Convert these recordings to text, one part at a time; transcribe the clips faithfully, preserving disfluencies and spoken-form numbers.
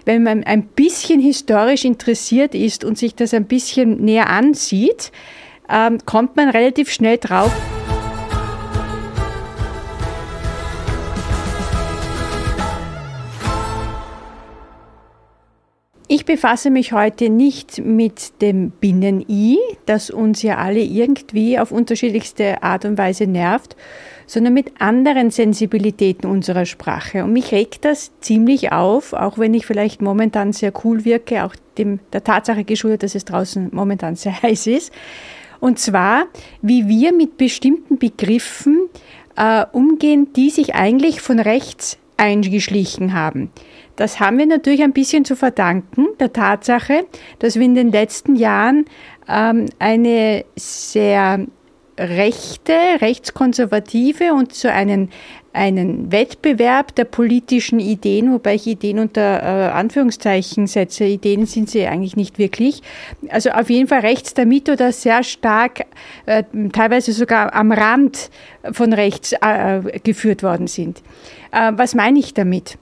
wenn man ein bisschen historisch interessiert ist und sich das ein bisschen näher ansieht, ähm, kommt man relativ schnell drauf. Ich befasse mich heute nicht mit dem Binnen-I, das uns ja alle irgendwie auf unterschiedlichste Art und Weise nervt, sondern mit anderen Sensibilitäten unserer Sprache. Und mich regt das ziemlich auf, auch wenn ich vielleicht momentan sehr cool wirke, auch dem, der Tatsache geschuldet, dass es draußen momentan sehr heiß ist. Und zwar, wie wir mit bestimmten Begriffen äh, umgehen, die sich eigentlich von rechts eingeschlichen haben. Das haben wir natürlich ein bisschen zu verdanken, der Tatsache, dass wir in den letzten Jahren ähm, eine sehr rechte, rechtskonservative und so einen, einen Wettbewerb der politischen Ideen, wobei ich Ideen unter äh, Anführungszeichen setze, Ideen sind sie eigentlich nicht wirklich, also auf jeden Fall rechts der Mitte oder sehr stark, äh, teilweise sogar am Rand von rechts äh, geführt worden sind. Äh, was meine ich damit?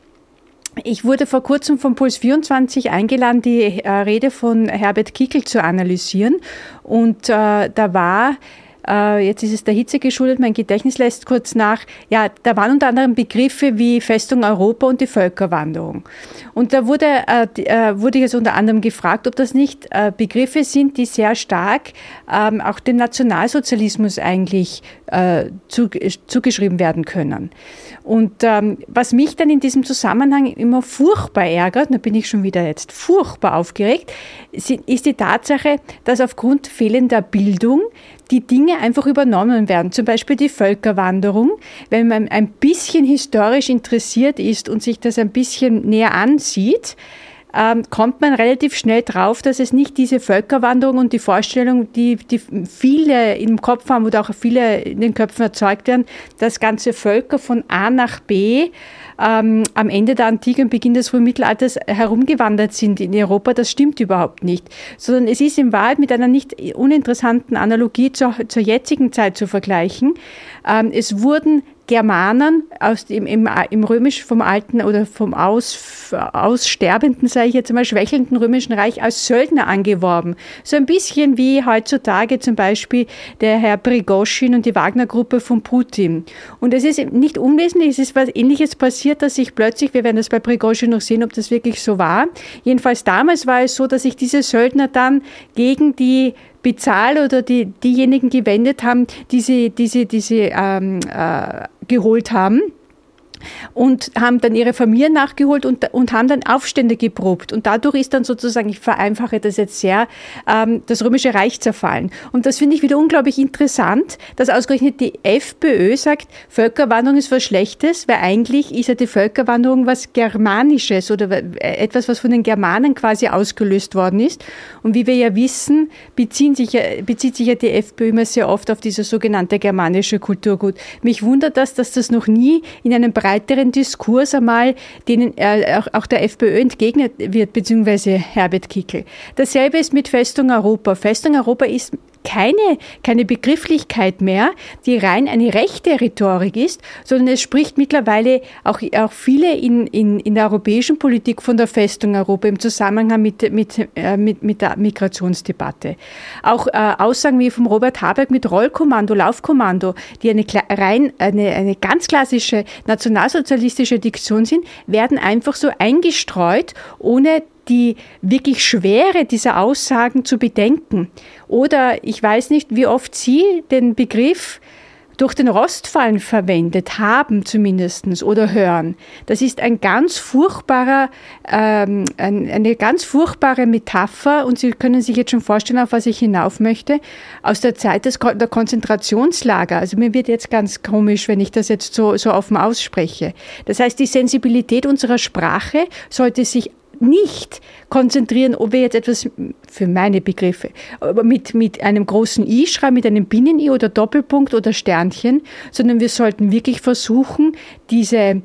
Ich wurde vor kurzem von Puls vierundzwanzig eingeladen, die äh, Rede von Herbert Kickl zu analysieren. Und äh, da war, äh, jetzt ist es der Hitze geschuldet, mein Gedächtnis lässt kurz nach, ja, da waren unter anderem Begriffe wie Festung Europa und die Völkerwanderung. Und da wurde, äh, die, äh, wurde jetzt unter anderem gefragt, ob das nicht äh, Begriffe sind, die sehr stark ähm, auch dem Nationalsozialismus eigentlich äh, zu, zugeschrieben werden können. Und ähm, was mich dann in diesem Zusammenhang immer furchtbar ärgert, da bin ich schon wieder jetzt furchtbar aufgeregt, ist die Tatsache, dass aufgrund fehlender Bildung die Dinge einfach übernommen werden. Zum Beispiel die Völkerwanderung. Wenn man ein bisschen historisch interessiert ist und sich das ein bisschen näher ansieht, ähm, kommt man relativ schnell drauf, dass es nicht diese Völkerwanderung und die Vorstellung, die, die viele im Kopf haben oder auch viele in den Köpfen erzeugt werden, dass ganze Völker von A nach B ähm, am Ende der Antike und Beginn des frühen Mittelalters herumgewandert sind in Europa. Das stimmt überhaupt nicht. Sondern es ist in Wahrheit mit einer nicht uninteressanten Analogie zur, zur jetzigen Zeit zu vergleichen. Ähm, es wurden Germanen aus dem, im, im römisch vom alten oder vom aus, aussterbenden, sage ich jetzt einmal, schwächelnden römischen Reich als Söldner angeworben. So ein bisschen wie heutzutage zum Beispiel der Herr Prigoschin und die Wagner-Gruppe von Putin. Und es ist nicht unwesentlich, es ist was Ähnliches passiert, dass sich plötzlich, wir werden das bei Prigoschin noch sehen, ob das wirklich so war, jedenfalls damals war es so, dass sich diese Söldner dann gegen die Bezahl oder die, diejenigen gewendet haben, die sie, die sie, die sie ähm, äh, geholt haben und haben dann ihre Familien nachgeholt und, und haben dann Aufstände geprobt. Und dadurch ist dann sozusagen, ich vereinfache das jetzt sehr, ähm, das Römische Reich zerfallen. Und das finde ich wieder unglaublich interessant, dass ausgerechnet die FPÖ sagt, Völkerwanderung ist was Schlechtes, weil eigentlich ist ja die Völkerwanderung was Germanisches oder etwas, was von den Germanen quasi ausgelöst worden ist. Und wie wir ja wissen, beziehen sich ja, bezieht sich ja die FPÖ immer sehr oft auf dieses sogenannte germanische Kulturgut. Mich wundert das, dass das noch nie in einem breiteren Diskurs einmal, denen äh, auch, auch der FPÖ entgegnet wird, beziehungsweise Herbert Kickl. Dasselbe ist mit Festung Europa. Festung Europa ist keine, keine Begrifflichkeit mehr, die rein eine rechte Rhetorik ist, sondern es spricht mittlerweile auch, auch viele in, in, in der europäischen Politik von der Festung Europa im Zusammenhang mit, mit, äh, mit, mit der Migrationsdebatte. Auch äh, Aussagen wie vom Robert Habeck mit Rollkommando, Laufkommando, die eine, rein, eine, eine ganz klassische nationalsozialistische Diktion sind, werden einfach so eingestreut, ohne die wirklich Schwere dieser Aussagen zu bedenken. Oder ich weiß nicht, wie oft Sie den Begriff durch den Rostfallen verwendet haben zumindest oder hören. Das ist ein ganz furchtbarer, ähm, ein, eine ganz furchtbare Metapher und Sie können sich jetzt schon vorstellen, auf was ich hinauf möchte, aus der Zeit des, der Konzentrationslager. Also mir wird jetzt ganz komisch, wenn ich das jetzt so, so offen ausspreche. Das heißt, die Sensibilität unserer Sprache sollte sich nicht konzentrieren, ob wir jetzt etwas, für meine Begriffe, mit, mit einem großen I schreiben, mit einem Binnen-I oder Doppelpunkt oder Sternchen, sondern wir sollten wirklich versuchen, diese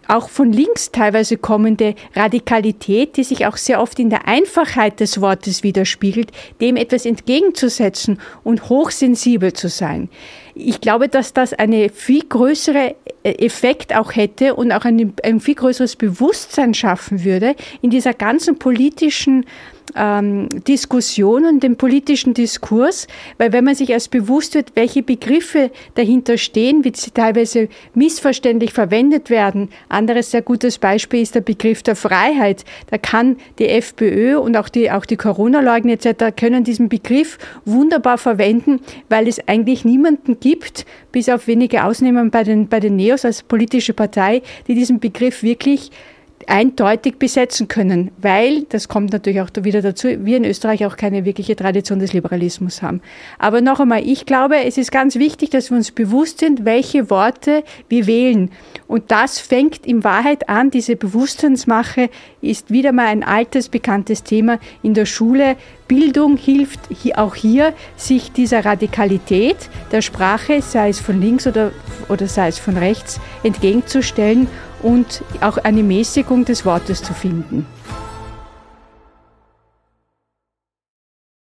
auch von links teilweise kommende Radikalität, die sich auch sehr oft in der Einfachheit des Wortes widerspiegelt, dem etwas entgegenzusetzen und hochsensibel zu sein. Ich glaube, dass das eine viel größere Effekt auch hätte und auch ein, ein viel größeres Bewusstsein schaffen würde in dieser ganzen politischen ähm, Diskussion und dem politischen Diskurs, weil wenn man sich erst bewusst wird, welche Begriffe dahinter stehen, wie sie teilweise missverständlich verwendet werden. Anderes sehr gutes Beispiel ist der Begriff der Freiheit. Da kann die FPÖ und auch die, auch die Corona-Leugner et cetera können diesen Begriff wunderbar verwenden, weil es eigentlich niemanden gibt, bis auf wenige Ausnahmen bei den, bei den Neos als politische Partei, die diesen Begriff wirklich eindeutig besetzen können, weil, das kommt natürlich auch wieder dazu, wir in Österreich auch keine wirkliche Tradition des Liberalismus haben. Aber noch einmal, ich glaube, es ist ganz wichtig, dass wir uns bewusst sind, welche Worte wir wählen. Und das fängt in Wahrheit an, diese Bewusstseinsmache ist wieder mal ein altes, bekanntes Thema in der Schule. Bildung hilft auch hier, sich dieser Radikalität der Sprache, sei es von links oder, oder sei es von rechts, entgegenzustellen und auch eine Mäßigung des Wortes zu finden.